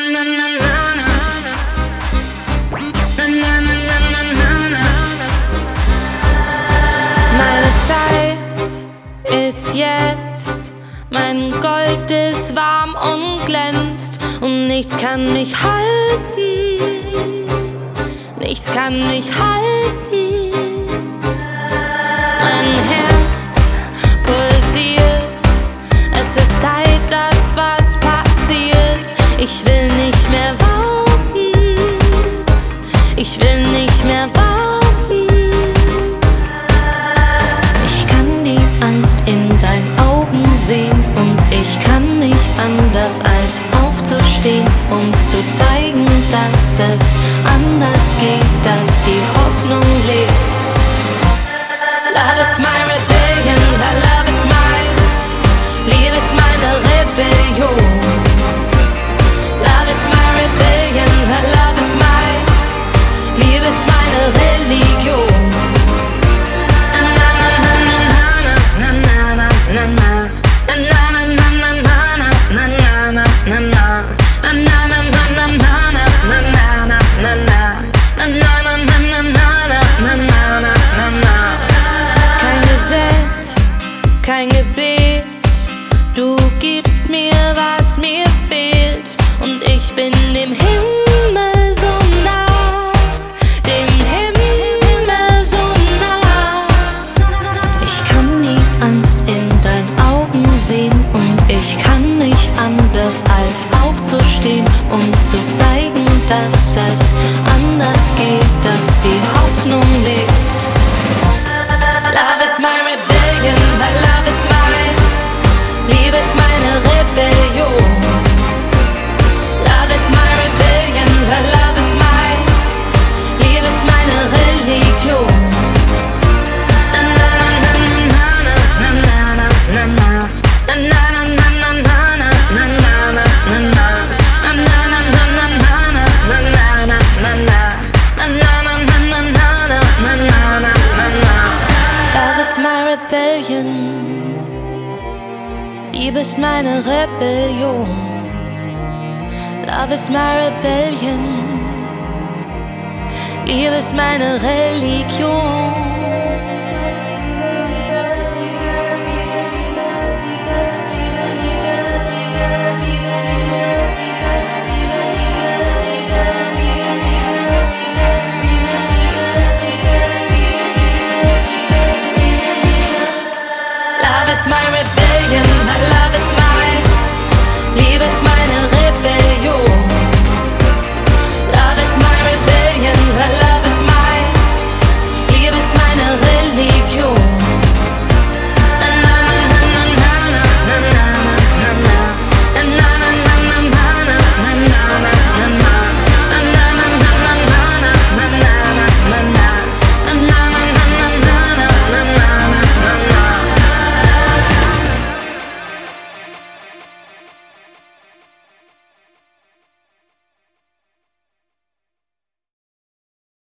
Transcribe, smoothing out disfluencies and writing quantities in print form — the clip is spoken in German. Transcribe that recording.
Meine Zeit ist jetzt, mein Gold ist warm und glänzt und nichts kann mich halten, nichts kann mich halten. Mein Herz pulsiert, es ist Zeit, dass was passiert. Ich will nicht mehr warten, ich will nicht mehr warten. Ich kann die Angst in deinen Augen sehen und ich kann nicht anders als aufzustehen, um zu zeigen, dass es anders geht, dass die Hoffnung lebt. Love is my rebellion, love is my, Liebe ist meine Rebellion. Love is my rebellion, love is my, Liebe ist meine Religion. Kein Gesetz, kein Gebet, du gibst mir, was mir fehlt, und ich bin dem Himmel so nah, dem Himmel so nah. Ich kann die Angst in deinen Augen sehen und ich kann nicht anders als aufzustehen, um zu zeigen, dass es anders geht, dass die Hoffnung lebt. Love is my rebellion, love is my, Liebe ist meine Rebellion. Love is my rebellion, love is my, Liebe ist meine Religion. Love is my rebellion, Liebe ist meine Rebellion. Love is my rebellion, Liebe ist meine Religion.